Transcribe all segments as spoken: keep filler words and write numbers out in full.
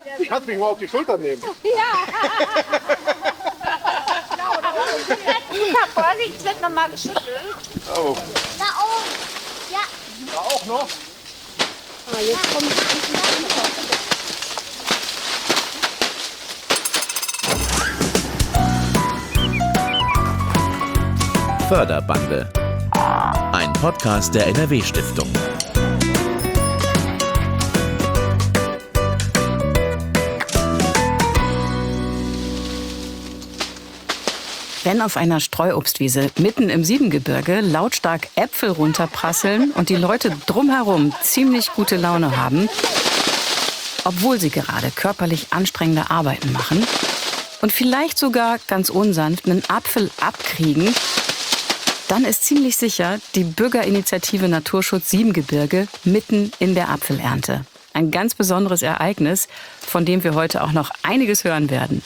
Kannst mich mal auf die Schulter nehmen. Ja. Super, Vorsicht, wird nochmal geschüttelt. Oh. Da oben. Ja. Da auch noch? Ah, jetzt kommt Förderbande. Ein Podcast der N R W-Stiftung. Wenn auf einer Streuobstwiese mitten im Siebengebirge lautstark Äpfel runterprasseln und die Leute drumherum ziemlich gute Laune haben, obwohl sie gerade körperlich anstrengende Arbeiten machen und vielleicht sogar ganz unsanft einen Apfel abkriegen, dann ist ziemlich sicher die Bürgerinitiative Naturschutz Siebengebirge mitten in der Apfelernte. Ein ganz besonderes Ereignis, von dem wir heute auch noch einiges hören werden.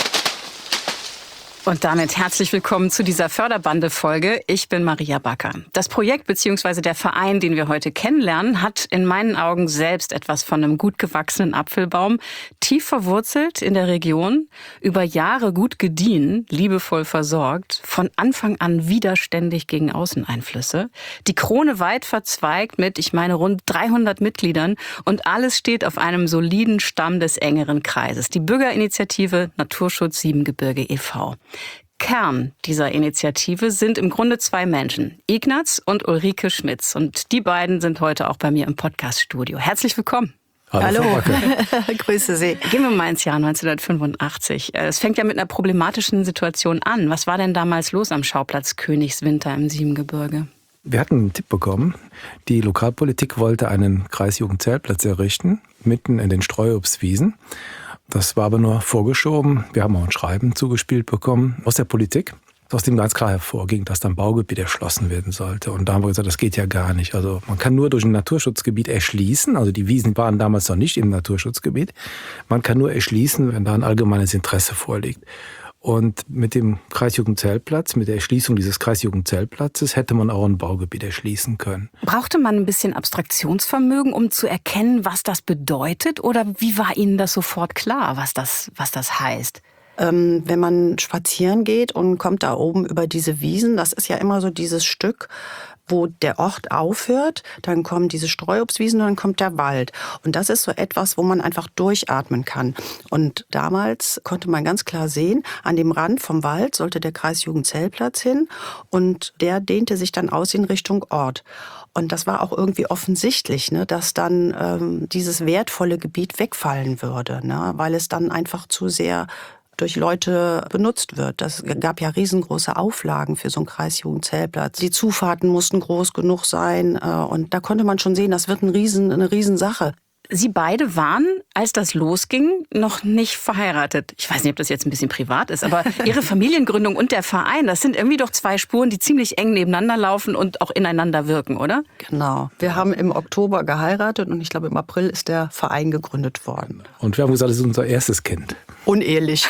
Und damit herzlich willkommen zu dieser Förderbande-Folge. Ich bin Maria Backer. Das Projekt bzw. der Verein, den wir heute kennenlernen, hat in meinen Augen selbst etwas von einem gut gewachsenen Apfelbaum, tief verwurzelt in der Region, über Jahre gut gediehen, liebevoll versorgt, von Anfang an widerständig gegen Außeneinflüsse, die Krone weit verzweigt mit, ich meine, rund dreihundert Mitgliedern und alles steht auf einem soliden Stamm des engeren Kreises, die Bürgerinitiative Naturschutz Siebengebirge e V Kern dieser Initiative sind im Grunde zwei Menschen, Ignaz und Ulrike Schmitz. Und die beiden sind heute auch bei mir im Podcaststudio. Herzlich willkommen. Hallo. Hallo. Grüße Sie. Gehen wir mal ins Jahr neunzehnhundertfünfundachtzig. Es fängt ja mit einer problematischen Situation an. Was war denn damals los am Schauplatz Königswinter im Siebengebirge? Wir hatten einen Tipp bekommen. Die Lokalpolitik wollte einen Kreisjugendzeltplatz errichten, mitten in den Streuobstwiesen. Das war aber nur vorgeschoben. Wir haben auch ein Schreiben zugespielt bekommen aus der Politik, aus dem ganz klar hervorging, dass dann Baugebiet erschlossen werden sollte. Und da haben wir gesagt, das geht ja gar nicht. Also man kann nur durch ein Naturschutzgebiet erschließen. Also die Wiesen waren damals noch nicht im Naturschutzgebiet. Man kann nur erschließen, wenn da ein allgemeines Interesse vorliegt. Und mit dem Kreisjugendzeltplatz, mit der Erschließung dieses Kreisjugendzeltplatzes hätte man auch ein Baugebiet erschließen können. Brauchte man ein bisschen Abstraktionsvermögen, um zu erkennen, was das bedeutet? Oder wie war Ihnen das sofort klar, was das, was das heißt? Ähm, wenn man spazieren geht und kommt da oben über diese Wiesen, das ist ja immer so dieses Stück, wo der Ort aufhört, dann kommen diese Streuobstwiesen und dann kommt der Wald. Und das ist so etwas, wo man einfach durchatmen kann. Und damals konnte man ganz klar sehen, an dem Rand vom Wald sollte der Kreisjugendzeltplatz hin und der dehnte sich dann aus in Richtung Ort. Und das war auch irgendwie offensichtlich, ne, dass dann ähm, dieses wertvolle Gebiet wegfallen würde, ne, weil es dann einfach zu sehr durch Leute benutzt wird. Das gab ja riesengroße Auflagen für so einen Kreisjugendzeltplatz. Die Zufahrten mussten groß genug sein und da konnte man schon sehen, das wird ein Riesen, eine Riesensache. Sie beide waren, als das losging, noch nicht verheiratet. Ich weiß nicht, ob das jetzt ein bisschen privat ist, aber Ihre Familiengründung und der Verein, das sind irgendwie doch zwei Spuren, die ziemlich eng nebeneinander laufen und auch ineinander wirken, oder? Genau. Wir haben im Oktober geheiratet und ich glaube, im April ist der Verein gegründet worden. Und wir haben gesagt, das ist unser erstes Kind. Unehelich.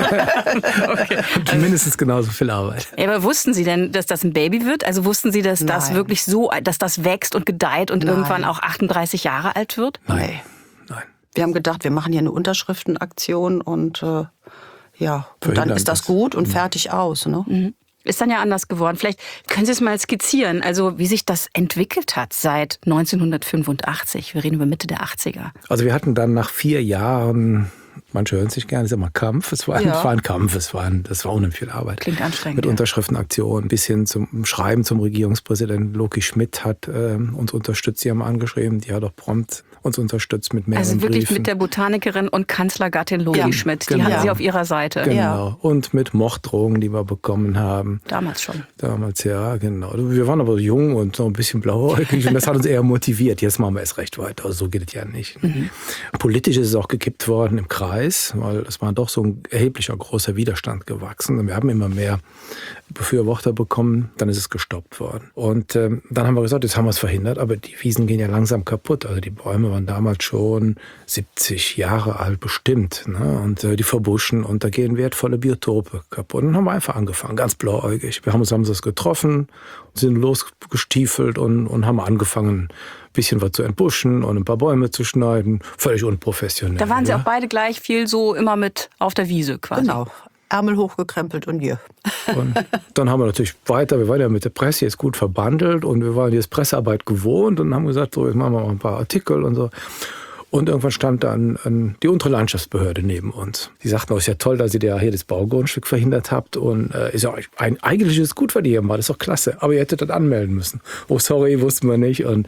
Okay. Und mindestens genauso viel Arbeit. Ja, aber wussten Sie denn, dass das ein Baby wird? Also wussten Sie, dass Nein. das wirklich so, dass das wächst und gedeiht und Nein. irgendwann auch achtunddreißig Jahre alt wird? Nein. Nein. Wir haben gedacht, wir machen hier eine Unterschriftenaktion und äh, ja, und dann Verhindern ist das das. gut und fertig aus. Ne? Mhm. Ist dann ja anders geworden. Vielleicht können Sie es mal skizzieren, also wie sich das entwickelt hat seit neunzehnhundertfünfundachtzig. Wir reden über Mitte der achtziger. Also wir hatten dann nach vier Jahren, manche hören sich gerne, es ist immer Kampf. Es war, Ja. es war ein Kampf, es war, ein, das war unheimlich viel Arbeit. Klingt anstrengend. Mit ja. Unterschriftenaktionen bis hin zum Schreiben zum Regierungspräsidenten. Loki Schmidt hat äh, uns unterstützt, sie haben angeschrieben, die hat auch prompt uns unterstützt mit mehreren Also wirklich Briefen. mit der Botanikerin und Kanzlergattin Logi Ja, Schmidt. Die genau. hatten Sie auf Ihrer Seite. Genau. Ja. Und mit Morddrohungen, die wir bekommen haben. Damals schon. Damals, ja, genau. Wir waren aber jung und so ein bisschen blauäugig und das hat uns eher motiviert. Jetzt machen wir es recht weiter. Also so geht es ja nicht. Mhm. Politisch ist es auch gekippt worden im Kreis, weil es war doch so ein erheblicher großer Widerstand gewachsen. Und wir haben immer mehr Befürworter bekommen, dann ist es gestoppt worden. Und ähm, dann haben wir gesagt, jetzt haben wir es verhindert, aber die Wiesen gehen ja langsam kaputt. Also die Bäume waren damals schon siebzig Jahre alt bestimmt. Ne? Und äh, die verbuschen und da gehen wertvolle Biotope kaputt. Und dann haben wir einfach angefangen, ganz blauäugig. Wir haben uns, haben uns getroffen, sind losgestiefelt und, und haben angefangen, ein bisschen was zu entbuschen und ein paar Bäume zu schneiden. Völlig unprofessionell. Da waren Sie ja? auch beide gleich viel so immer mit auf der Wiese quasi. Genau. Ärmel hochgekrempelt und je. Und dann haben wir natürlich weiter, wir waren ja mit der Presse jetzt gut verbandelt und wir waren jetzt Pressearbeit gewohnt und haben gesagt, so jetzt machen wir mal ein paar Artikel und so. Und irgendwann stand dann an die untere Landschaftsbehörde neben uns. Die sagten, oh, ist ja toll, dass ihr ja hier das Baugrundstück verhindert habt. Und äh, ist ja ein, eigentlich ist es gut, was ihr hier macht, das ist doch klasse. Aber ihr hättet das anmelden müssen. Oh, sorry, wussten wir nicht. Und,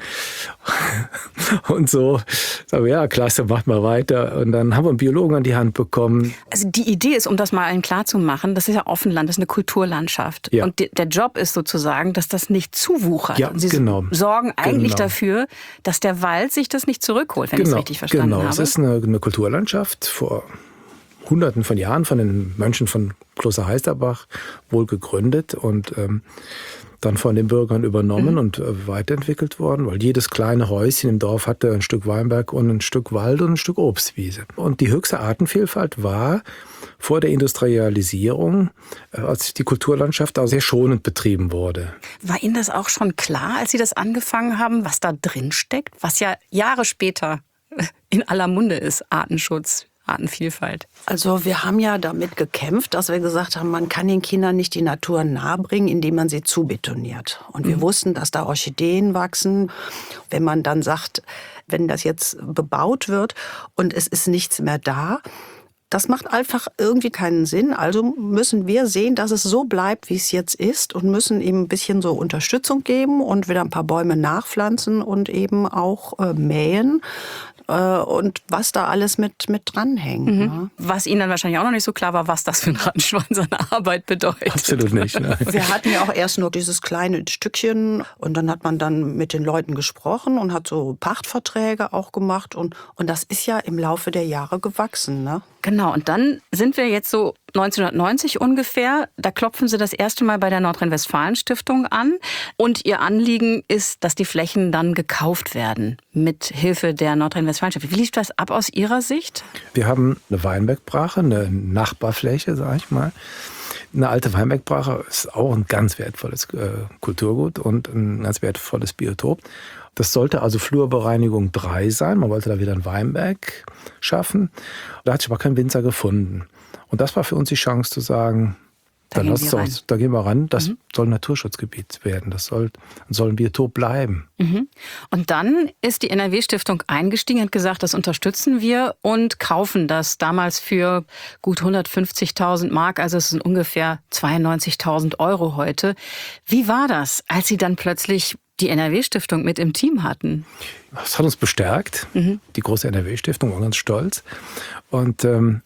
und so. Aber ja, klasse, macht mal weiter. Und dann haben wir einen Biologen an die Hand bekommen. Also die Idee ist, um das mal allen klar zu machen, das ist ja Offenland, das ist eine Kulturlandschaft. Ja. Und der Job ist sozusagen, dass das nicht zuwuchert. Ja, und Sie genau. sorgen eigentlich Genau. dafür, dass der Wald sich das nicht zurückholt, wenn ich es Genau, richtig verstanden genau. habe. Es ist eine, eine Kulturlandschaft vor Hunderten von Jahren von den Mönchen von Kloster Heisterbach wohl gegründet und ähm, dann von den Bürgern übernommen mhm. und äh, weiterentwickelt worden, weil jedes kleine Häuschen im Dorf hatte ein Stück Weinberg und ein Stück Wald und ein Stück Obstwiese. Und die höchste Artenvielfalt war vor der Industrialisierung, äh, als die Kulturlandschaft auch sehr schonend betrieben wurde. War Ihnen das auch schon klar, als Sie das angefangen haben, was da drin steckt, was ja Jahre später in aller Munde ist, Artenschutz, Artenvielfalt? Also wir haben ja damit gekämpft, dass wir gesagt haben, man kann den Kindern nicht die Natur nahebringen, indem man sie zubetoniert. Und wir mhm. wussten, dass da Orchideen wachsen. Wenn man dann sagt, wenn das jetzt bebaut wird und es ist nichts mehr da, das macht einfach irgendwie keinen Sinn. Also müssen wir sehen, dass es so bleibt, wie es jetzt ist und müssen ihm ein bisschen so Unterstützung geben und wieder ein paar Bäume nachpflanzen und eben auch äh, mähen. Und was da alles mit, mit dranhängt. Mhm. Ne? Was Ihnen dann wahrscheinlich auch noch nicht so klar war, was das für ein Rattenschwanz an Arbeit bedeutet. Absolut nicht. Nein. Wir hatten ja auch erst nur dieses kleine Stückchen und dann hat man dann mit den Leuten gesprochen und hat so Pachtverträge auch gemacht und, und das ist ja im Laufe der Jahre gewachsen. Ne? Genau, und dann sind wir jetzt so neunzehnhundertneunzig ungefähr. Da klopfen Sie das erste Mal bei der Nordrhein-Westfalen-Stiftung an. Und Ihr Anliegen ist, dass die Flächen dann gekauft werden mit Hilfe der Nordrhein-Westfalen-Stiftung. Wie lief das ab aus Ihrer Sicht? Wir haben eine Weinbergbrache, eine Nachbarfläche, sag ich mal. Eine alte Weinbergbrache ist auch ein ganz wertvolles äh, Kulturgut und ein ganz wertvolles Biotop. Das sollte also Flurbereinigung drei sein. Man wollte da wieder einen Weinberg schaffen. Da hat sich aber kein Winzer gefunden. Und das war für uns die Chance zu sagen, da, dann gehen, lass wir uns, da gehen wir ran. Das mhm. soll ein Naturschutzgebiet werden. Das soll, soll ein Biotop bleiben. Mhm. Und dann ist die N R W-Stiftung eingestiegen, hat gesagt, das unterstützen wir und kaufen das damals für gut hundertfünfzigtausend Mark. Also es sind ungefähr zweiundneunzigtausend Euro heute. Wie war das, als Sie dann plötzlich die N R W-Stiftung mit im Team hatten? Das hat uns bestärkt. Mhm. Die große N R W-Stiftung war ganz stolz. Und ähm,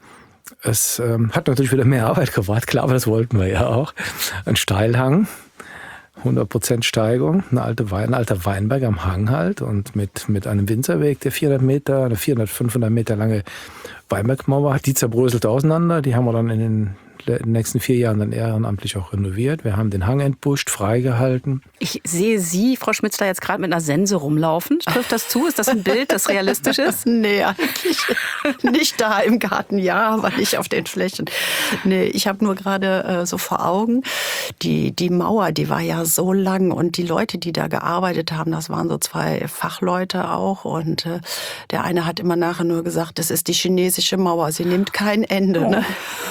es ähm, hat natürlich wieder mehr Arbeit gebracht. Klar, aber das wollten wir ja auch. Ein Steilhang, hundert Prozent Steigung, eine alte Wein, ein alter Weinberg am Hang halt und mit, mit einem Winzerweg, der vierhundert Meter, eine vierhundert, fünfhundert Meter lange Weinbergmauer hat. Die zerbröselt auseinander. Die haben wir dann in den in den nächsten vier Jahren dann ehrenamtlich auch renoviert. Wir haben den Hang entbuscht, freigehalten. Ich sehe Sie, Frau Schmitzler, jetzt gerade mit einer Sense rumlaufen. Trifft das zu? Ist das ein Bild, das realistisch ist? Nee, eigentlich nicht da im Garten, ja, aber nicht auf den Flächen. Nee, ich habe nur gerade äh, so vor Augen, die, die Mauer, die war ja so lang und die Leute, die da gearbeitet haben, das waren so zwei Fachleute auch und äh, der eine hat immer nachher nur gesagt, das ist die chinesische Mauer, sie nimmt kein Ende. Oh. Ne?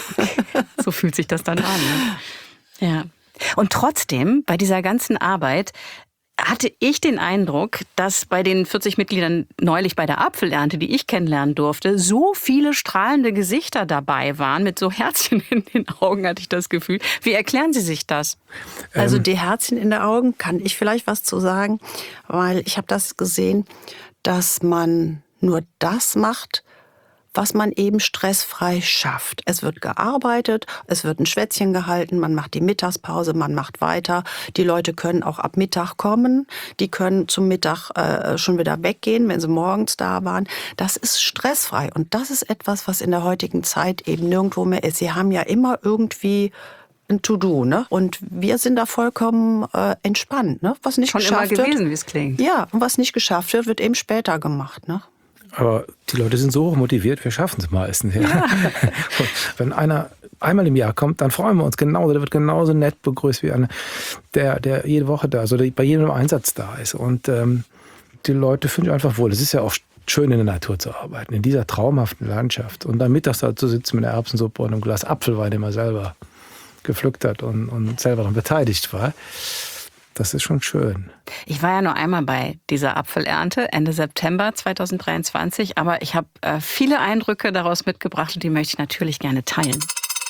So fühlt sich das dann an. Ne? Ja. Und trotzdem, bei dieser ganzen Arbeit hatte ich den Eindruck, dass bei den vierzig Mitgliedern neulich bei der Apfelernte, die ich kennenlernen durfte, so viele strahlende Gesichter dabei waren, mit so Herzchen in den Augen, hatte ich das Gefühl. Wie erklären Sie sich das? Also Ähm. die Herzchen in den Augen, kann ich vielleicht was zu sagen, weil ich habe das gesehen, dass man nur das macht, was man eben stressfrei schafft. Es wird gearbeitet, es wird ein Schwätzchen gehalten, man macht die Mittagspause, man macht weiter. Die Leute können auch ab Mittag kommen, die können zum Mittag äh, schon wieder weggehen, wenn sie morgens da waren. Das ist stressfrei und das ist etwas, was in der heutigen Zeit eben nirgendwo mehr ist. Sie haben ja immer irgendwie ein To-Do, ne? Und wir sind da vollkommen äh, entspannt, ne? Was nicht Schon geschafft immer gewesen, wird, wie es klingt. ja, und was nicht geschafft wird, wird eben später gemacht, ne? Aber die Leute sind so hoch motiviert, wir schaffen es meistens. Ja. Ja. Wenn einer einmal im Jahr kommt, dann freuen wir uns genauso. Der wird genauso nett begrüßt wie einer, der, der jede Woche da ist oder bei jedem Einsatz da ist. Und ähm, die Leute fühlen sich einfach wohl. Es ist ja auch schön, in der Natur zu arbeiten, in dieser traumhaften Landschaft. Und dann mittags da zu sitzen mit einer Erbsensuppe und einem Glas Apfelwein, den man selber gepflückt hat und, und selber daran beteiligt war. Das ist schon schön. Ich war ja nur einmal bei dieser Apfelernte Ende September zweitausenddreiundzwanzig, aber ich habe äh, viele Eindrücke daraus mitgebracht und die möchte ich natürlich gerne teilen.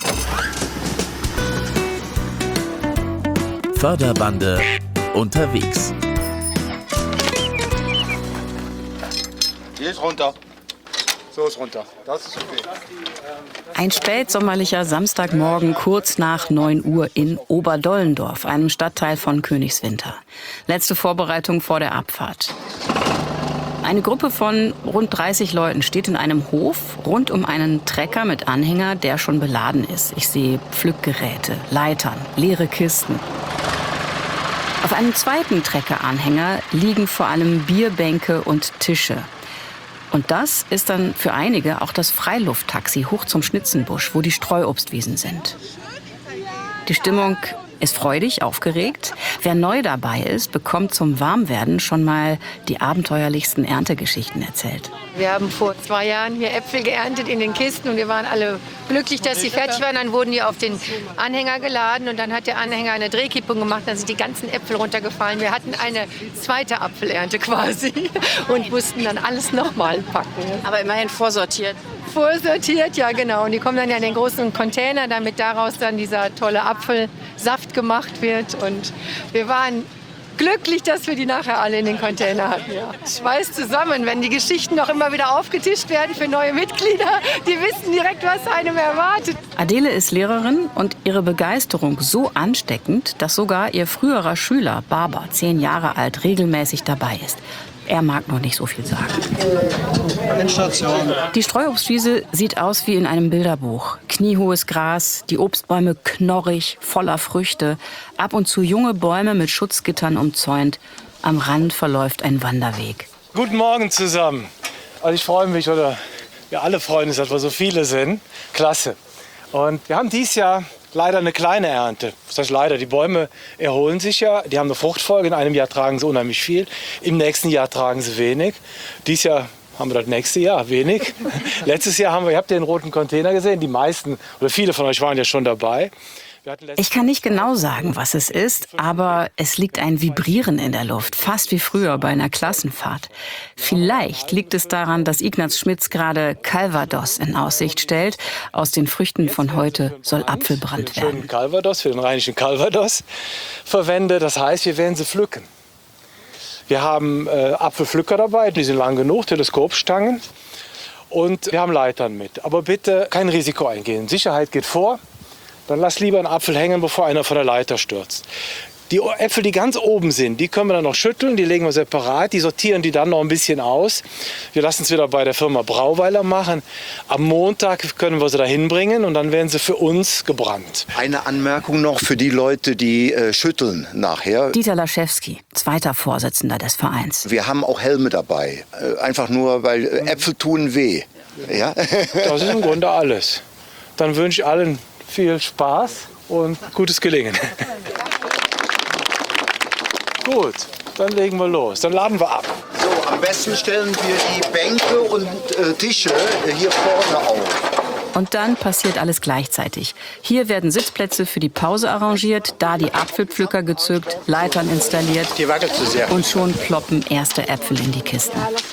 Förderbande unterwegs. Hier ist runter. So ist runter. Das ist okay. Ein spätsommerlicher Samstagmorgen kurz nach neun Uhr in Oberdollendorf, einem Stadtteil von Königswinter. Letzte Vorbereitung vor der Abfahrt. Eine Gruppe von rund dreißig Leuten steht in einem Hof rund um einen Trecker mit Anhänger, der schon beladen ist. Ich sehe Pflückgeräte, Leitern, leere Kisten. Auf einem zweiten Treckeranhänger liegen vor allem Bierbänke und Tische. Und das ist dann für einige auch das Freilufttaxi hoch zum Schnitzenbusch, wo die Streuobstwiesen sind. Die Stimmung ist freudig, aufgeregt. Wer neu dabei ist, bekommt zum Warmwerden schon mal die abenteuerlichsten Erntegeschichten erzählt. Wir haben vor zwei Jahren hier Äpfel geerntet in den Kisten und wir waren alle glücklich, dass sie fertig waren. Dann wurden die auf den Anhänger geladen und dann hat der Anhänger eine Drehkippung gemacht, dann sind die ganzen Äpfel runtergefallen. Wir hatten eine zweite Apfelernte quasi und mussten dann alles nochmal packen. Aber immerhin vorsortiert. Vorsortiert, ja genau. Und die kommen dann ja in den großen Container, damit daraus dann dieser tolle Apfelsaft gemacht wird. Und wir waren glücklich, dass wir die nachher alle in den Container hatten. Ja. Schweiß zusammen, wenn die Geschichten noch immer wieder aufgetischt werden für neue Mitglieder. Die wissen direkt, was einem erwartet. Adele ist Lehrerin und ihre Begeisterung so ansteckend, dass sogar ihr früherer Schüler, Baba, zehn Jahre alt, regelmäßig dabei ist. Er mag noch nicht so viel sagen. Die Streuobstwiese sieht aus wie in einem Bilderbuch. Kniehohes Gras, die Obstbäume knorrig, voller Früchte. Ab und zu junge Bäume mit Schutzgittern umzäunt. Am Rand verläuft ein Wanderweg. Guten Morgen zusammen. Also ich freue mich, oder wir alle freuen uns, dass wir so viele sind. Klasse. Und wir haben dieses Jahr leider eine kleine Ernte. Das heißt leider, die Bäume erholen sich ja, die haben eine Fruchtfolge. In einem Jahr tragen sie unheimlich viel, im nächsten Jahr tragen sie wenig. Dieses Jahr haben wir das nächste Jahr wenig. Letztes Jahr haben wir, ihr habt den roten Container gesehen, die meisten oder viele von euch waren ja schon dabei. Ich kann nicht genau sagen, was es ist, aber es liegt ein Vibrieren in der Luft, fast wie früher bei einer Klassenfahrt. Vielleicht liegt es daran, dass Ignaz Schmitz gerade Calvados in Aussicht stellt. Aus den Früchten von heute soll Apfelbrand werden. Für den Calvados, für den rheinischen Calvados verwende. Das heißt, wir werden sie pflücken. Wir haben äh, Apfelpflücker dabei, die sind lang genug, Teleskopstangen. Und wir haben Leitern mit. Aber bitte kein Risiko eingehen. Sicherheit geht vor. Dann lass lieber einen Apfel hängen, bevor einer von der Leiter stürzt. Die Äpfel, die ganz oben sind, die können wir dann noch schütteln, die legen wir separat, die sortieren die dann noch ein bisschen aus. Wir lassen es wieder bei der Firma Brauweiler machen. Am Montag können wir sie da hinbringen und dann werden sie für uns gebrannt. Eine Anmerkung noch für die Leute, die äh, schütteln nachher. Dieter Laschewski, zweiter Vorsitzender des Vereins. Wir haben auch Helme dabei, äh, einfach nur, weil äh, Äpfel tun weh. Ja? Das ist im Grunde alles. Dann wünsche ich allen viel Spaß und gutes Gelingen. Gut, dann legen wir los. Dann laden wir ab. So, am besten stellen wir die Bänke und äh, Tische hier vorne auf. Und dann passiert alles gleichzeitig. Hier werden Sitzplätze für die Pause arrangiert, da die Apfelpflücker gezückt, Leitern installiert. Die wackelt zu sehr. Und schon ploppen erste Äpfel in die Kisten.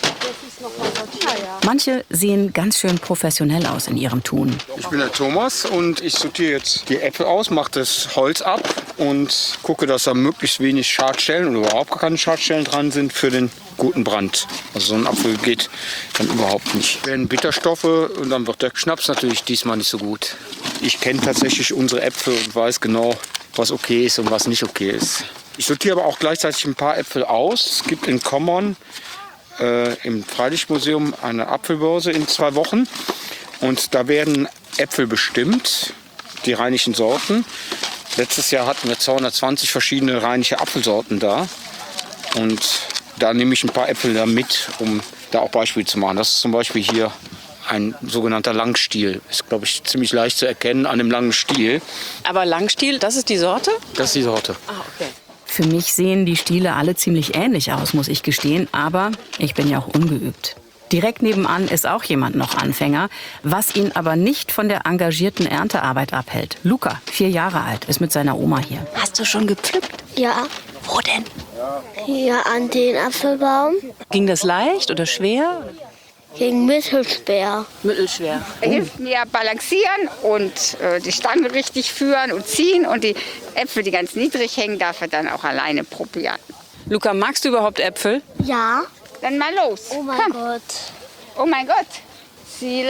Manche sehen ganz schön professionell aus in ihrem Tun. Ich bin der Thomas und ich sortiere jetzt die Äpfel aus, mache das Holz ab und gucke, dass da möglichst wenig Schadstellen oder überhaupt keine Schadstellen dran sind für den guten Brand. Also so ein Apfel geht dann überhaupt nicht. Es werden Bitterstoffe und dann wird der Schnaps natürlich diesmal nicht so gut. Ich kenne tatsächlich unsere Äpfel und weiß genau, was okay ist und was nicht okay ist. Ich sortiere aber auch gleichzeitig ein paar Äpfel aus. Es gibt in Kommern Äh, im Freilichtmuseum eine Apfelbörse in zwei Wochen und da werden Äpfel bestimmt, die rheinischen Sorten. Letztes Jahr hatten wir zweihundertzwanzig verschiedene rheinische Apfelsorten da und da nehme ich ein paar Äpfel da mit, um da auch Beispiele zu machen. Das ist zum Beispiel hier ein sogenannter Langstiel. Ist, glaube ich, ziemlich leicht zu erkennen an dem langen Stiel. Aber Langstiel, das ist die Sorte? Das ist die Sorte. Ah, okay. Für mich sehen die Stiele alle ziemlich ähnlich aus, muss ich gestehen. Aber ich bin ja auch ungeübt. Direkt nebenan ist auch jemand noch Anfänger, was ihn aber nicht von der engagierten Erntearbeit abhält. Luca, vier Jahre alt, ist mit seiner Oma hier. Hast du schon gepflückt? Ja. Wo denn? Hier an den Apfelbaum. Ging das leicht oder schwer? Ging mittelschwer. Mittelschwer. Er hilft mir balancieren und äh, die Stange richtig führen und ziehen. Und die Äpfel, die ganz niedrig hängen, darf er dann auch alleine probieren. Luca, magst du überhaupt Äpfel? Ja. Dann mal los. Oh mein Komm. Gott. Oh mein Gott. Zielen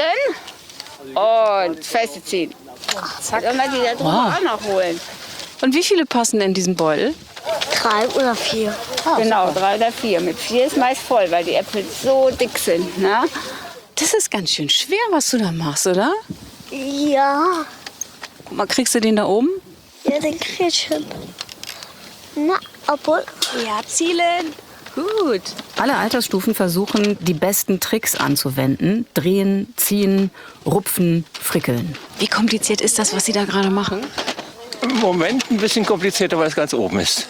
und feste ziehen. Zack. Dann mal die da drüber Wow. auch noch holen. Und wie viele passen in diesen Beutel? Drei oder vier. Genau, drei oder vier. Mit vier ist meist voll, weil die Äpfel so dick sind. Ne? Das ist ganz schön schwer, was du da machst, oder? Ja. Guck mal, kriegst du den da oben? Ja, den krieg ich hin. Na, obwohl. Ja, zielen. Gut. Alle Altersstufen versuchen, die besten Tricks anzuwenden. Drehen, ziehen, rupfen, frickeln. Wie kompliziert ist das, was Sie da gerade machen? Im Moment ein bisschen komplizierter, weil es ganz oben ist.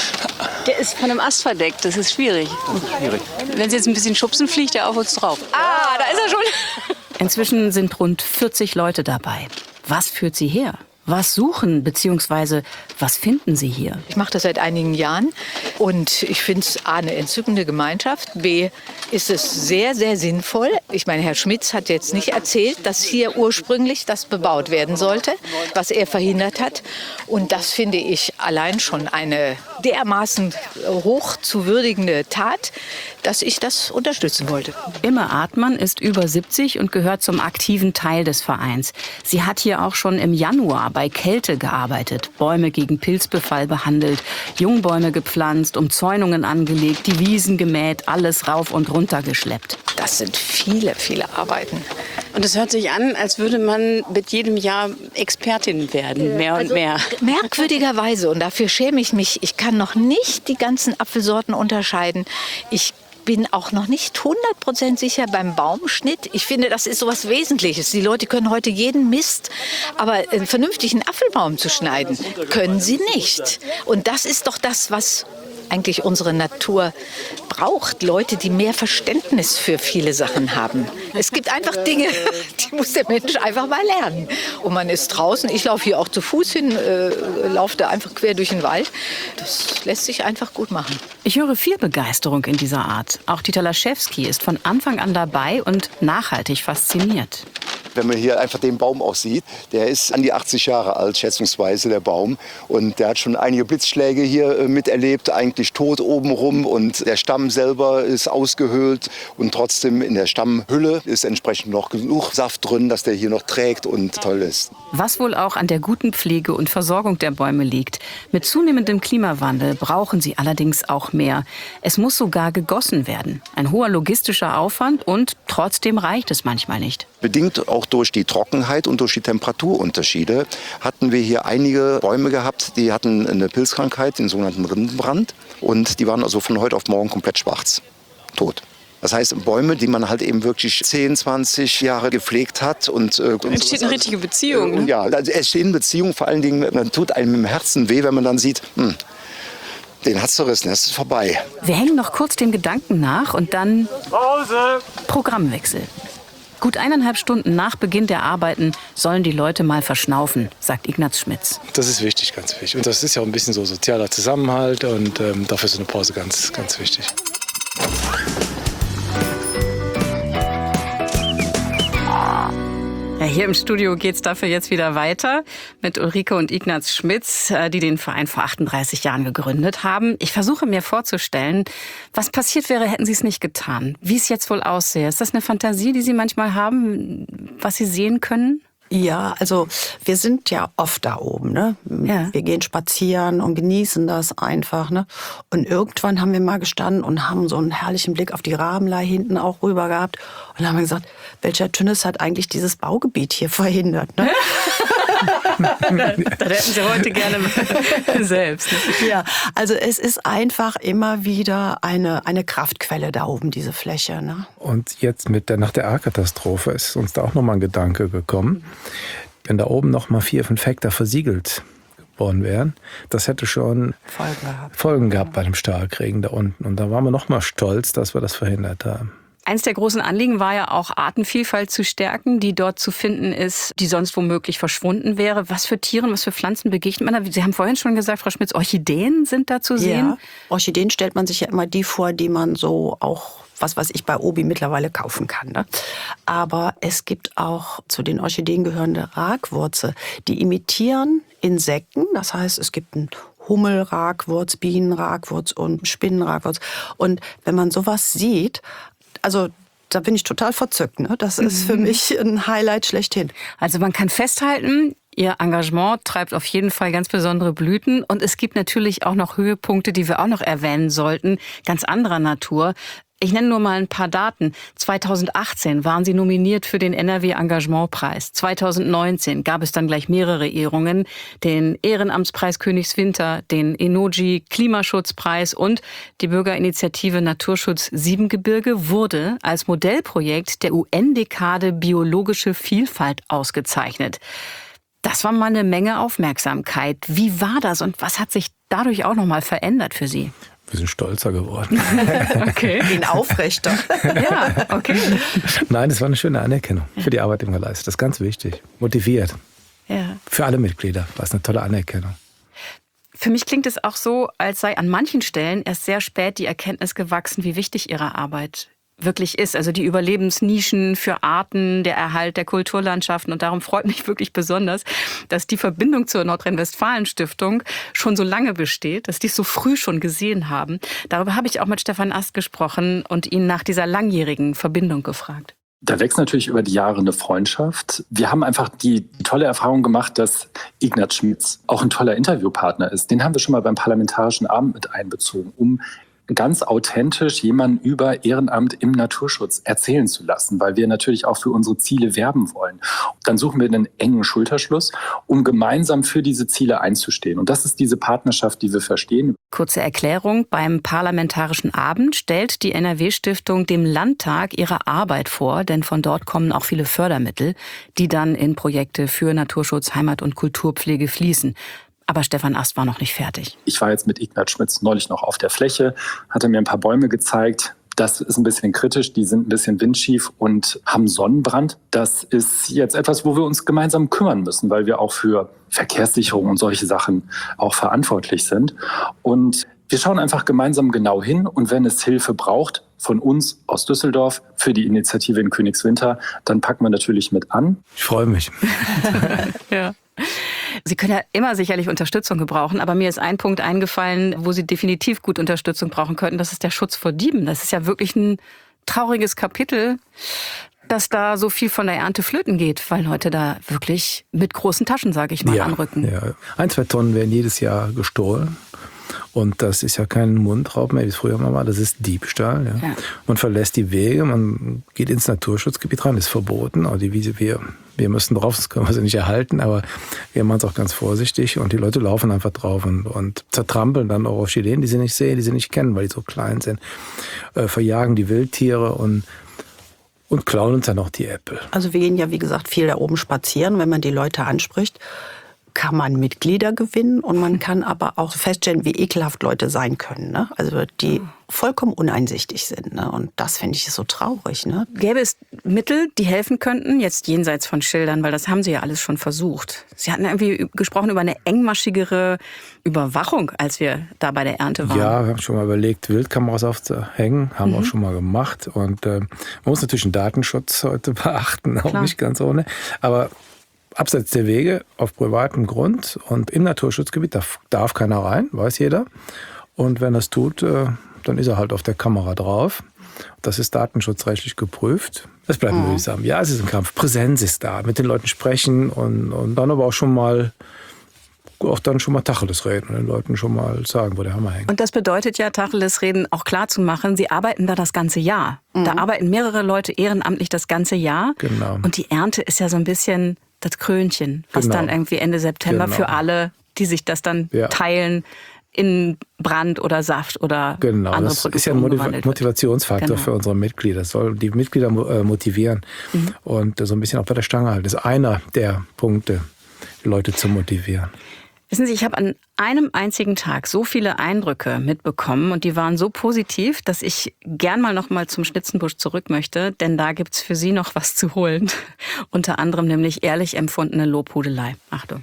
Der ist von einem Ast verdeckt, das ist schwierig. Schwierig. Wenn Sie jetzt ein bisschen schubsen, fliegt er auf uns drauf. Ah, da ist er schon. Inzwischen sind rund vierzig Leute dabei. Was führt sie her? Was suchen bzw. was finden Sie hier? Ich mache das seit einigen Jahren und ich finde es A, eine entzückende Gemeinschaft. B, ist es sehr, sehr sinnvoll. Ich meine, Herr Schmitz hat jetzt nicht erzählt, dass hier ursprünglich das bebaut werden sollte, was er verhindert hat. Und das finde ich allein schon eine dermaßen hoch zu würdigende Tat, dass ich das unterstützen wollte. Imme Artmann ist über siebzig und gehört zum aktiven Teil des Vereins. Sie hat hier auch schon im Januar bei Kälte gearbeitet, Bäume gegen Pilzbefall behandelt, Jungbäume gepflanzt, Umzäunungen angelegt, die Wiesen gemäht, alles rauf und runter geschleppt. Das sind viele, viele Arbeiten. Und es hört sich an, als würde man mit jedem Jahr Expertin werden, mehr und also, mehr. Merkwürdigerweise, und dafür schäme ich mich, ich kann noch nicht die ganzen Apfelsorten unterscheiden. Ich bin auch noch nicht hundert Prozent sicher beim Baumschnitt. Ich finde, das ist so was Wesentliches. Die Leute können heute jeden Mist, aber einen vernünftigen Apfelbaum zu schneiden, können sie nicht. Und das ist doch das, was eigentlich unsere Natur braucht. Leute, die mehr Verständnis für viele Sachen haben. Es gibt einfach Dinge, die muss der Mensch einfach mal lernen. Und man ist draußen, ich laufe hier auch zu Fuß hin, äh, laufe da einfach quer durch den Wald. Das lässt sich einfach gut machen. Ich höre viel Begeisterung in dieser Art. Auch Dieter Laschewski ist von Anfang an dabei und nachhaltig fasziniert. Wenn man hier einfach den Baum aussieht, der ist an die achtzig Jahre alt, schätzungsweise der Baum. Und der hat schon einige Blitzschläge hier äh, miterlebt, eigentlich tot obenrum. Und der Stamm selber ist ausgehöhlt. Und trotzdem in der Stammhülle ist entsprechend noch genug Saft drin, dass der hier noch trägt und toll ist. Was wohl auch an der guten Pflege und Versorgung der Bäume liegt. Mit zunehmendem Klimawandel brauchen sie allerdings auch mehr. Es muss sogar gegossen werden. Ein hoher logistischer Aufwand und trotzdem reicht es manchmal nicht. Bedingt auch durch die Trockenheit und durch die Temperaturunterschiede hatten wir hier einige Bäume gehabt, die hatten eine Pilzkrankheit, den sogenannten Rindenbrand. Und die waren also von heute auf morgen komplett schwarz, tot. Das heißt, Bäume, die man halt eben wirklich zehn, zwanzig Jahre gepflegt hat. Und, äh, da entsteht eine richtige Beziehung. Äh, ja, es entstehen Beziehungen, vor allen Dingen, man tut einem im Herzen weh, wenn man dann sieht, hm, den hat's zerrissen, das ist vorbei. Wir hängen noch kurz dem Gedanken nach und dann Pause. Programmwechsel. Gut eineinhalb Stunden nach Beginn der Arbeiten sollen die Leute mal verschnaufen, sagt Ignaz Schmitz. Das ist wichtig, ganz wichtig. Und das ist ja auch ein bisschen so sozialer Zusammenhalt und ähm, dafür ist eine Pause ganz, ganz wichtig. Ja, hier im Studio geht's dafür jetzt wieder weiter mit Ulrike und Ignaz Schmitz, die den Verein vor achtunddreißig Jahren gegründet haben. Ich versuche mir vorzustellen, was passiert wäre, hätten Sie es nicht getan. Wie es jetzt wohl aussähe. Ist das eine Fantasie, die Sie manchmal haben, was Sie sehen können? Ja, also wir sind ja oft da oben, ne? Ja. Wir gehen spazieren und genießen das einfach, ne? Und irgendwann haben wir mal gestanden und haben so einen herrlichen Blick auf die Rabenlei hinten auch rüber gehabt und haben gesagt, welcher Tünnes hat eigentlich dieses Baugebiet hier verhindert, ne? Das hätten Sie heute gerne selbst. Ja, also es ist einfach immer wieder eine, eine Kraftquelle da oben, diese Fläche. Ne? Und jetzt mit der, nach der Ahrkatastrophe ist uns da auch nochmal ein Gedanke gekommen. Wenn da oben nochmal vier, fünf Hektar versiegelt worden wären, das hätte schon Folgen gehabt, Folgen gehabt bei dem Starkregen da unten. Und da waren wir nochmal stolz, dass wir das verhindert haben. Eins der großen Anliegen war ja auch, Artenvielfalt zu stärken, die dort zu finden ist, die sonst womöglich verschwunden wäre. Was für Tiere, was für Pflanzen begegnet man da? Sie haben vorhin schon gesagt, Frau Schmitz, Orchideen sind da zu sehen. Ja, Orchideen stellt man sich ja immer die vor, die man so auch, was weiß ich, bei Obi mittlerweile kaufen kann. Ne? Aber es gibt auch zu den Orchideen gehörende Ragwurze, die imitieren Insekten. Das heißt, es gibt ein Hummelragwurz, Bienenragwurz und Spinnenragwurz. Und wenn man sowas sieht, also da bin ich total verzückt. Ne? Das ist für mich ein Highlight schlechthin. Also man kann festhalten, Ihr Engagement treibt auf jeden Fall ganz besondere Blüten. Und es gibt natürlich auch noch Höhepunkte, die wir auch noch erwähnen sollten, ganz anderer Natur. Ich nenne nur mal ein paar Daten. zweitausendachtzehn waren Sie nominiert für den N R W-Engagementpreis. zweitausendneunzehn gab es dann gleich mehrere Ehrungen. Den Ehrenamtspreis Königswinter, den Enoji-Klimaschutzpreis und die Bürgerinitiative Naturschutz Siebengebirge wurde als Modellprojekt der U N-Dekade Biologische Vielfalt ausgezeichnet. Das war mal eine Menge Aufmerksamkeit. Wie war das und was hat sich dadurch auch noch mal verändert für Sie? Wir sind stolzer geworden. Okay. Ihn aufrechter. Ja, okay. Nein, das war eine schöne Anerkennung für die Arbeit, die wir leisten. Das ist ganz wichtig. Motiviert. Ja. Für alle Mitglieder war es eine tolle Anerkennung. Für mich klingt es auch so, als sei an manchen Stellen erst sehr spät die Erkenntnis gewachsen, wie wichtig Ihre Arbeit wirklich ist. Also die Überlebensnischen für Arten, der Erhalt der Kulturlandschaften. Und darum freut mich wirklich besonders, dass die Verbindung zur Nordrhein-Westfalen-Stiftung schon so lange besteht, dass die es so früh schon gesehen haben. Darüber habe ich auch mit Stefan Ast gesprochen und ihn nach dieser langjährigen Verbindung gefragt. Da wächst natürlich über die Jahre eine Freundschaft. Wir haben einfach die tolle Erfahrung gemacht, dass Ignaz Schmitz auch ein toller Interviewpartner ist. Den haben wir schon mal beim Parlamentarischen Abend mit einbezogen, um ganz authentisch jemanden über Ehrenamt im Naturschutz erzählen zu lassen, weil wir natürlich auch für unsere Ziele werben wollen. Dann suchen wir einen engen Schulterschluss, um gemeinsam für diese Ziele einzustehen. Und das ist diese Partnerschaft, die wir verstehen. Kurze Erklärung. Beim Parlamentarischen Abend stellt die N R W-Stiftung dem Landtag ihre Arbeit vor, denn von dort kommen auch viele Fördermittel, die dann in Projekte für Naturschutz, Heimat- und Kulturpflege fließen. Aber Stefan Ast war noch nicht fertig. Ich war jetzt mit Ignaz Schmitz neulich noch auf der Fläche, hatte mir ein paar Bäume gezeigt. Das ist ein bisschen kritisch, die sind ein bisschen windschief und haben Sonnenbrand. Das ist jetzt etwas, wo wir uns gemeinsam kümmern müssen, weil wir auch für Verkehrssicherung und solche Sachen auch verantwortlich sind. Und wir schauen einfach gemeinsam genau hin und wenn es Hilfe braucht von uns aus Düsseldorf für die Initiative in Königswinter, dann packen wir natürlich mit an. Ich freue mich. Ja. Sie können ja immer sicherlich Unterstützung gebrauchen, aber mir ist ein Punkt eingefallen, wo Sie definitiv gut Unterstützung brauchen könnten. Das ist der Schutz vor Dieben. Das ist ja wirklich ein trauriges Kapitel, dass da so viel von der Ernte flöten geht, weil Leute da wirklich mit großen Taschen, sage ich mal, ja, anrücken. Ja. Ein, zwei Tonnen werden jedes Jahr gestohlen. Und das ist ja kein Mundraub mehr, wie es früher mal war, das ist Diebstahl. Ja. Ja. Man verlässt die Wege, man geht ins Naturschutzgebiet rein, ist verboten. Aber die Wiese, wir, wir müssen drauf, das können wir sie nicht erhalten, aber wir machen es auch ganz vorsichtig. Und die Leute laufen einfach drauf und, und zertrampeln dann auch Orchideen, die sie nicht sehen, die sie nicht kennen, weil die so klein sind. Äh, verjagen die Wildtiere und Und klauen uns dann auch die Äpfel. Also wir gehen ja, wie gesagt, viel da oben spazieren. Wenn man die Leute anspricht, kann man Mitglieder gewinnen und man kann aber auch feststellen, wie ekelhaft Leute sein können. Ne? Also die vollkommen uneinsichtig sind. Ne? Und das finde ich so traurig. Ne? Gäbe es Mittel, die helfen könnten, jetzt jenseits von Schildern, weil das haben Sie ja alles schon versucht. Sie hatten irgendwie gesprochen über eine engmaschigere Überwachung, als wir da bei der Ernte waren. Ja, wir haben schon mal überlegt, Wildkameras aufzuhängen, haben wir mhm. auch schon mal gemacht. Und äh, man muss natürlich den Datenschutz heute beachten, auch Klar. nicht ganz ohne. Aber abseits der Wege, auf privatem Grund und im Naturschutzgebiet darf, darf keiner rein, weiß jeder. Und wenn er es tut, äh, dann ist er halt auf der Kamera drauf. Das ist datenschutzrechtlich geprüft. Das bleibt mhm. mühsam. Ja, es ist ein Kampf. Präsenz ist da. Mit den Leuten sprechen und, und dann aber auch schon mal auch dann schon mal Tacheles reden und den Leuten schon mal sagen, wo der Hammer hängt. Und das bedeutet ja, Tacheles reden auch klar zu machen, Sie arbeiten da das ganze Jahr. Mhm. Da arbeiten mehrere Leute ehrenamtlich das ganze Jahr. Genau. Und die Ernte ist ja so ein bisschen das Krönchen, was Genau. dann irgendwie Ende September Genau. für alle, die sich das dann Ja. teilen, in Brand oder Saft oder Genau, andere das Produkte ist ja ein Motiv- umgewandelt wird. Motivationsfaktor Genau. für unsere Mitglieder. Das soll die Mitglieder äh, motivieren Mhm. und äh, so ein bisschen auch bei der Stange halten. Das ist einer der Punkte, die Leute zu motivieren. Wissen Sie, ich habe an einem einzigen Tag so viele Eindrücke mitbekommen und die waren so positiv, dass ich gern mal noch mal zum Schnitzenbusch zurück möchte, denn da gibt's für Sie noch was zu holen. Unter anderem nämlich ehrlich empfundene Lobhudelei. Achtung.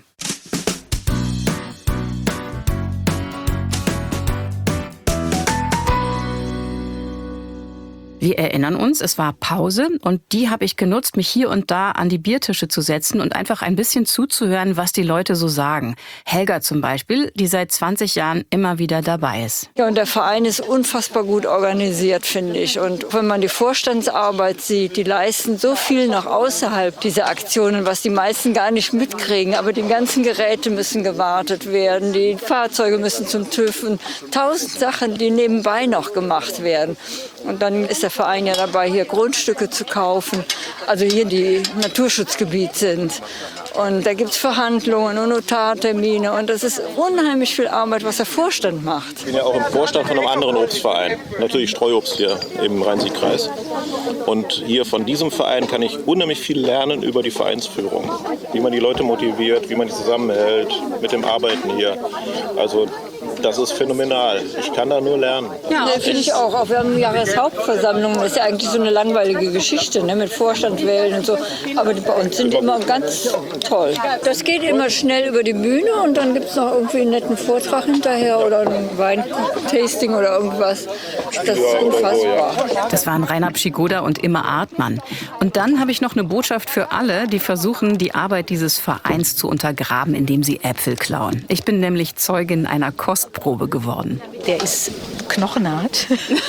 Wir erinnern uns, es war Pause und die habe ich genutzt, mich hier und da an die Biertische zu setzen und einfach ein bisschen zuzuhören, was die Leute so sagen. Helga zum Beispiel, die seit zwanzig Jahren immer wieder dabei ist. Ja, und der Verein ist unfassbar gut organisiert, finde ich. Und wenn man die Vorstandsarbeit sieht, die leisten so viel noch außerhalb dieser Aktionen, was die meisten gar nicht mitkriegen. Aber die ganzen Geräte müssen gewartet werden, die Fahrzeuge müssen zum TÜV und tausend Sachen, die nebenbei noch gemacht werden. Und dann ist der Verein ja dabei, hier Grundstücke zu kaufen, also hier die Naturschutzgebiet sind. Und da gibt es Verhandlungen und Notartermine und das ist unheimlich viel Arbeit, was der Vorstand macht. Ich bin ja auch im Vorstand von einem anderen Obstverein, natürlich Streuobst hier im Rhein-Sieg-Kreis. Und hier von diesem Verein kann ich unheimlich viel lernen über die Vereinsführung, wie man die Leute motiviert, wie man die zusammenhält mit dem Arbeiten hier. Also das ist phänomenal. Ich kann da nur lernen. Ja, finde ich auch. Auch wir haben Jahreshauptversammlungen. Das ist ja eigentlich so eine langweilige Geschichte, ne, mit Vorstand wählen und so. Aber die bei uns sind immer ganz toll. Das geht immer schnell über die Bühne und dann gibt es noch irgendwie einen netten Vortrag hinterher oder ein Weintasting oder irgendwas. Das ist unfassbar. Das waren Rainer Pschigoda und Imma Artmann. Und dann habe ich noch eine Botschaft für alle, die versuchen, die Arbeit dieses Vereins zu untergraben, indem sie Äpfel klauen. Ich bin nämlich Zeugin einer Kostprobe geworden. Der ist knochenhart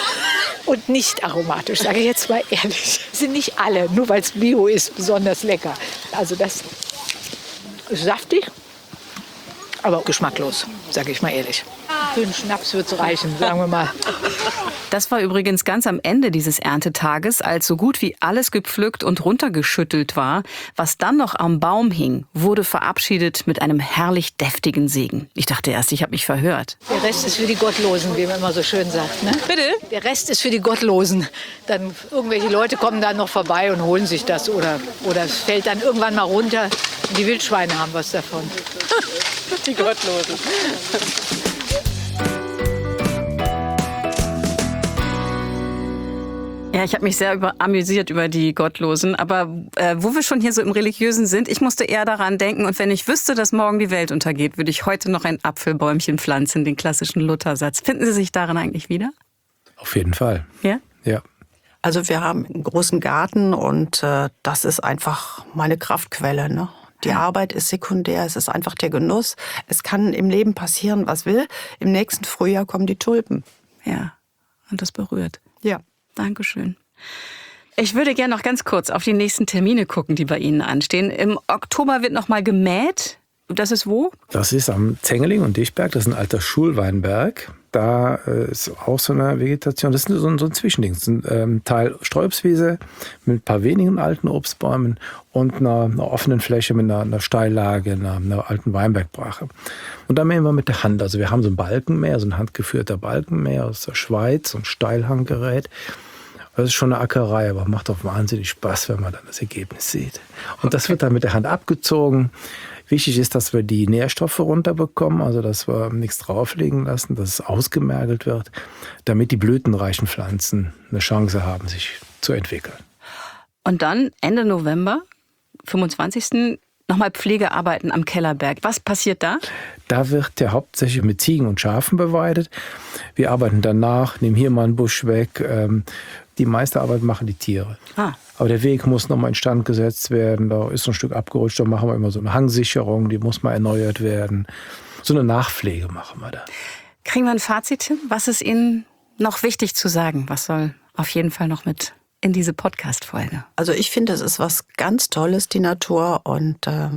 und nicht aromatisch, sage ich jetzt mal ehrlich. Sind nicht alle, nur weil es Bio ist, besonders lecker. Also das ist saftig, aber geschmacklos, sage ich mal ehrlich. Für einen Schnaps wird es reichen, sagen wir mal. Das war übrigens ganz am Ende dieses Erntetages, als so gut wie alles gepflückt und runtergeschüttelt war. Was dann noch am Baum hing, wurde verabschiedet mit einem herrlich deftigen Segen. Ich dachte erst, ich habe mich verhört. Der Rest ist für die Gottlosen, wie man immer so schön sagt. Ne? Bitte? Der Rest ist für die Gottlosen. Dann irgendwelche Leute kommen dann noch vorbei und holen sich das. Oder, oder es fällt dann irgendwann mal runter. Und die Wildschweine haben was davon. Die Gottlosen. Ja, ich habe mich sehr über, amüsiert über die Gottlosen. Aber äh, wo wir schon hier so im Religiösen sind, ich musste eher daran denken. Und wenn ich wüsste, dass morgen die Welt untergeht, würde ich heute noch ein Apfelbäumchen pflanzen, den klassischen Luthersatz. Finden Sie sich darin eigentlich wieder? Auf jeden Fall. Ja? Ja. Also wir haben einen großen Garten und äh, das ist einfach meine Kraftquelle, ne? Die Arbeit ist sekundär, es ist einfach der Genuss. Es kann im Leben passieren, was will. Im nächsten Frühjahr kommen die Tulpen. Ja, und das berührt. Ja. Dankeschön. Ich würde gerne noch ganz kurz auf die nächsten Termine gucken, die bei Ihnen anstehen. Im Oktober wird noch mal gemäht. Das ist wo? Das ist am Zengeling und Dichberg, das ist ein alter Schulweinberg. Da äh, ist auch so eine Vegetation, das ist so ein, so ein Zwischending. Das ist ein ähm, Teil Sträubswiese mit ein paar wenigen alten Obstbäumen und einer, einer offenen Fläche mit einer, einer Steillage, einer, einer alten Weinbergbrache. Und da mähen wir mit der Hand. Also wir haben so ein Balkenmäher, so ein handgeführter Balkenmäher aus der Schweiz, so ein Steilhanggerät. Das ist schon eine Ackerei, aber macht auch wahnsinnig Spaß, wenn man dann das Ergebnis sieht. Und das wird dann mit der Hand abgezogen. Wichtig ist, dass wir die Nährstoffe runterbekommen, also dass wir nichts drauflegen lassen, dass es ausgemergelt wird, damit die blütenreichen Pflanzen eine Chance haben, sich zu entwickeln. Und dann Ende November, fünfundzwanzigsten nochmal Pflegearbeiten am Kellerberg. Was passiert da? Da wird ja hauptsächlich mit Ziegen und Schafen beweidet. Wir arbeiten danach, nehmen hier mal einen Busch weg. Die meiste Arbeit machen die Tiere. Ah. Aber der Weg muss nochmal instand gesetzt werden. Da ist so ein Stück abgerutscht. Da machen wir immer so eine Hangsicherung. Die muss mal erneuert werden. So eine Nachpflege machen wir da. Kriegen wir ein Fazit hin? Was ist Ihnen noch wichtig zu sagen? Was soll auf jeden Fall noch mit in diese Podcast-Folge? Also ich finde, es ist was ganz Tolles, die Natur. Und äh,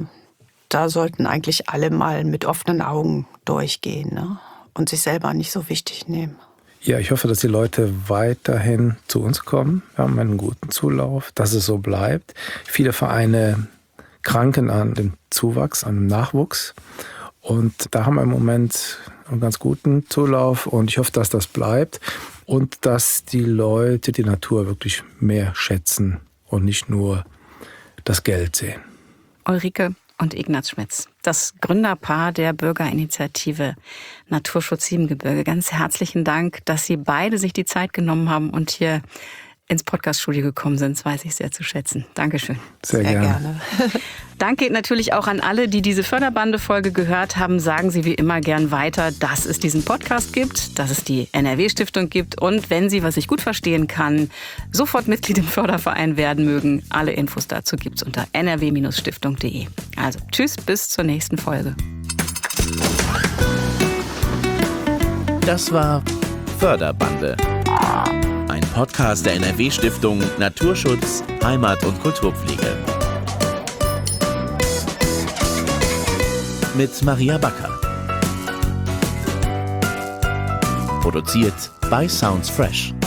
da sollten eigentlich alle mal mit offenen Augen durchgehen, ne? Und sich selber nicht so wichtig nehmen. Ja, ich hoffe, dass die Leute weiterhin zu uns kommen. Wir haben einen guten Zulauf, dass es so bleibt. Viele Vereine kranken an dem Zuwachs, an dem Nachwuchs. Und da haben wir im Moment einen ganz guten Zulauf und ich hoffe, dass das bleibt und dass die Leute die Natur wirklich mehr schätzen und nicht nur das Geld sehen. Ulrike und Ignaz Schmitz, das Gründerpaar der Bürgerinitiative Naturschutz Siebengebirge. Ganz herzlichen Dank, dass Sie beide sich die Zeit genommen haben und hier ins Podcaststudio gekommen sind. Das weiß ich sehr zu schätzen. Dankeschön. Sehr, sehr gerne. gerne. Dank geht natürlich auch an alle, die diese Förderbande-Folge gehört haben. Sagen Sie wie immer gern weiter, dass es diesen Podcast gibt, dass es die N R W-Stiftung gibt und wenn Sie, was ich gut verstehen kann, sofort Mitglied im Förderverein werden mögen. Alle Infos dazu gibt's unter n r w Bindestrich stiftung punkt d e. Also tschüss, bis zur nächsten Folge. Das war Förderbande. Ein Podcast der N R W-Stiftung Naturschutz, Heimat und Kulturpflege. Mit Maria Backer. Produziert bei Sounds Fresh.